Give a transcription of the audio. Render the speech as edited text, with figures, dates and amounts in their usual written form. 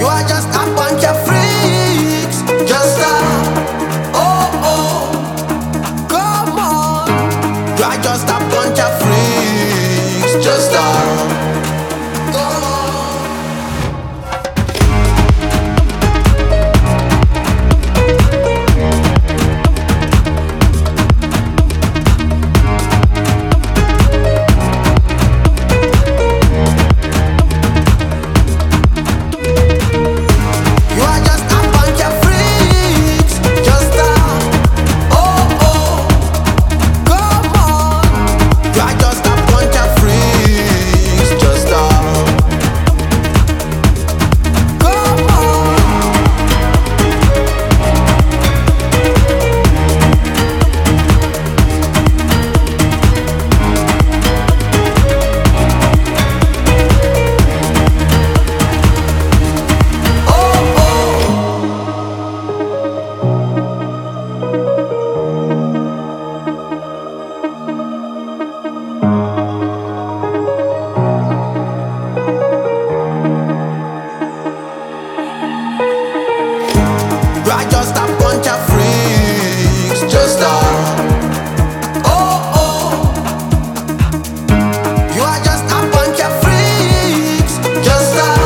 You are just a bunch of freaks. Just oh oh, come on. You are just a bunch of freaks. Just come on. You are just a bunch of freaks. Just oh oh. You are just a bunch of freaks. Just